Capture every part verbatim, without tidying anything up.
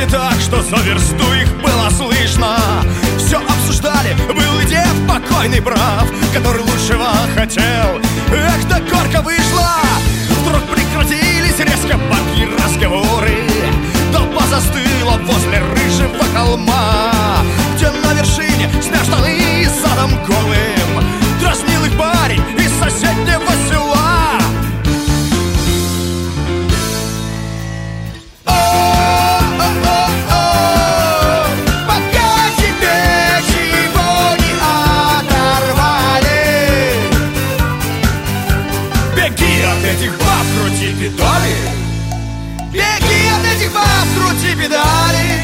Бежали так, что за версту их было слышно. Все обсуждали, был и дед покойный прав, который лучшего хотел. Эх, да горько вышло. Вдруг прекратились резко бабьи разговоры. Толпа застыла возле рыжего холма, где на вершине, сняв штаны задом голым, дразнил их парень из соседнего села. О-о-о-о, пока тебе чего не оторвали, беги от этих баб, крути педали. Беги от этих баб, крути педали.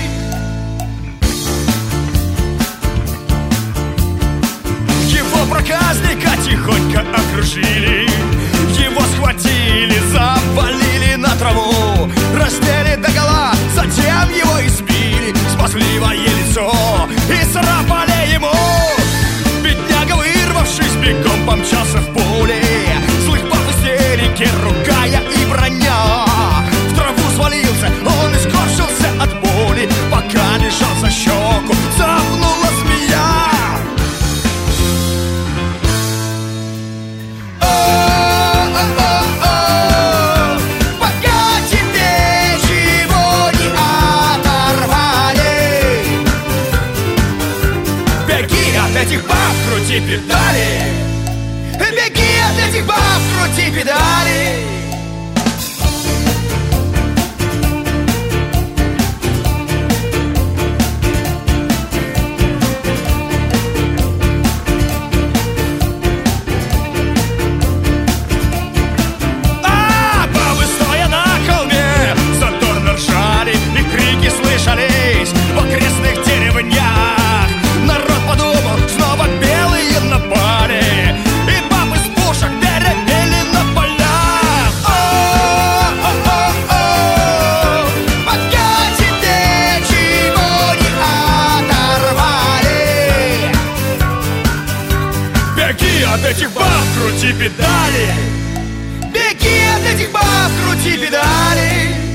Его проказника тихонько окружили, его схватили, завалили на траву, раздели догола, затем его избили, спасли лицо и царапали ему. Бедняга, вырвавшись, бегом помчался в поле, злых баб в истерике ругая и броня. В траву свалился, он искорчился от боли, пока лежал за щеку, цапнула змея. О-о-о-о, пока тебе чего не оторвали, беги от этих баб, крути педали. Беги от этих баб, крути педали. В окрестных деревнях народ подумал, снова белые напали, и бабы с пушек перепели на полях. О-о-о-о, пока тебе чего не оторвали, беги от этих баб, крути педали. Беги от этих баб, крути педали.